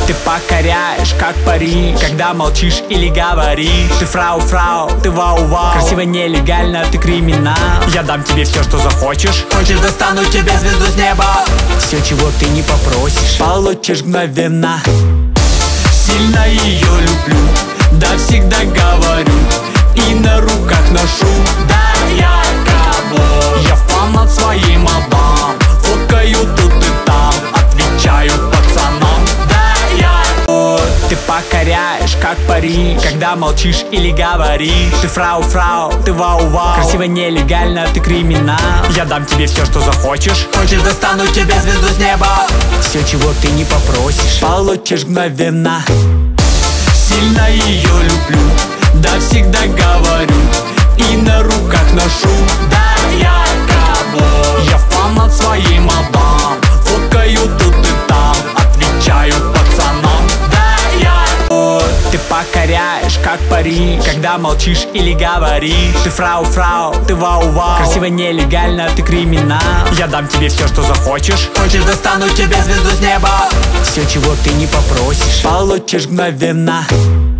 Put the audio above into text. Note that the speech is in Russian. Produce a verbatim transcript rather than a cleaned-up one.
Ты покоряешь, как пари, когда молчишь или говоришь. Ты фрау-фрау, ты вау-вау, красиво, нелегально, ты криминал. Я дам тебе все, что захочешь. Хочешь, достану тебе звезду с неба. Все, чего ты не попросишь, получишь мгновенно. Сильно ее люблю, да всегда говорю, и на руках ношу. Да, я кого? Я фан над своей мадам, фоткаю тут и там, отвечаю пацанам. Да, я вот. Ты покоряешь, как пари, когда молчишь или говоришь. Ты фрау-фрау, ты вау-вау, красиво, нелегально, ты криминал. Я дам тебе все, что захочешь. Хочешь, достану тебе звезду с неба. Все, чего ты не попросишь, получишь мгновенно. Сильно ее люблю, да всегда говорю, и на руках ношу. Да, я кого? Я фан над своей мадам, фоткаю тут и там, отвечаю пацанам. Да, я вот. Ты покоряешь, как пари, когда молчишь или говоришь. Ты фрау-фрау, ты вау-вау, красиво, нелегально, ты криминал. Я дам тебе все, что захочешь. Хочешь, достану тебе звезду с неба. Все, чего ты не попросишь, получишь мгновенно.